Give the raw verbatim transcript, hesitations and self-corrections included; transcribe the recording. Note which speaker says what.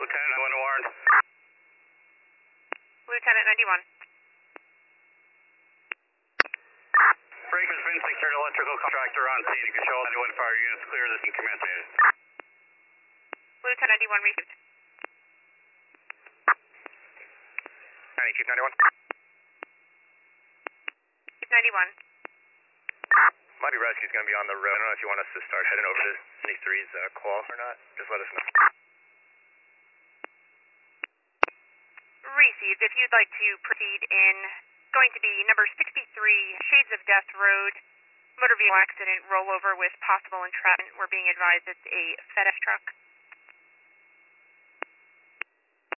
Speaker 1: Lieutenant, I want to warn.
Speaker 2: Lieutenant ninety-one.
Speaker 1: Breaker's been secured, electrical contractor on scene. Control ninety-one fire units clear this and commence it.
Speaker 2: Lieutenant ninety-one received.
Speaker 1: Chief ninety-one.
Speaker 2: Chief ninety-one.
Speaker 1: Mighty Rescue's going to be on the road. I don't know if you want us to start heading over to seventy-three's uh, call or not. Just let us know.
Speaker 2: Received. If you'd like to proceed in, going to be number sixty-three, Shades of Death Road, motor vehicle accident, rollover with possible entrapment. We're being advised it's a FedEx truck.